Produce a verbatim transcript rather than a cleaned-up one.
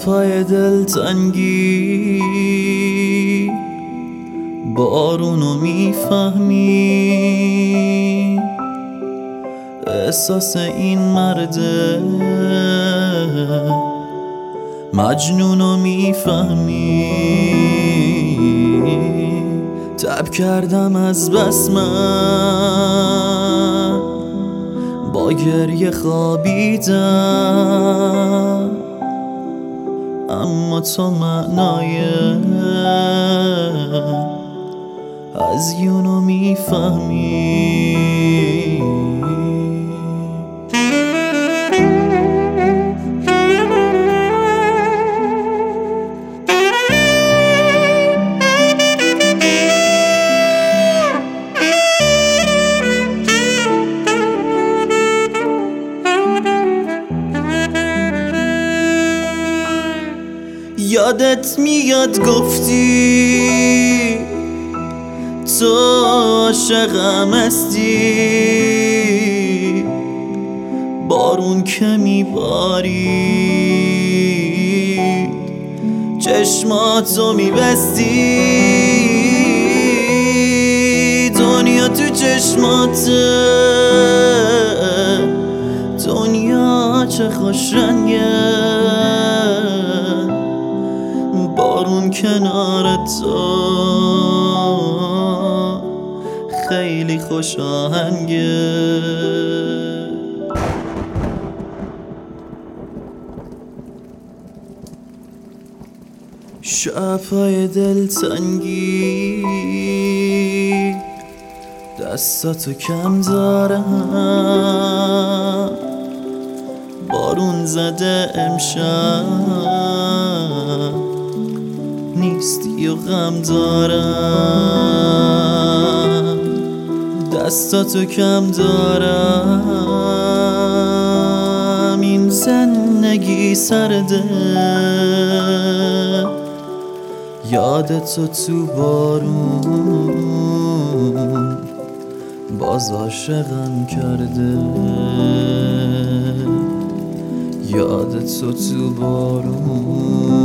شب‌های دلتنگی بارونو میفهمی، احساس این مرده مجنونو میفهمی. تب کردم از بس من با گریه خوابیدم، اما تو معنای هزیونو میفهمی. یادت میاد گفتی تو عاشقم هستی، بارون که میباری چشماتو میبستی، دنیا تو چشماته، دنیا چه خوش رنگه، بارون کنار تو خیلی خوش آهنگه. شب‌های دلتنگی دستاتو کم دارم، بارون زده امشب نیستی و غم دارم، دستاتو کم دارم، این زندگی سرده، یادتو تو بارون باز عاشقم کرده، یادتو تو بارون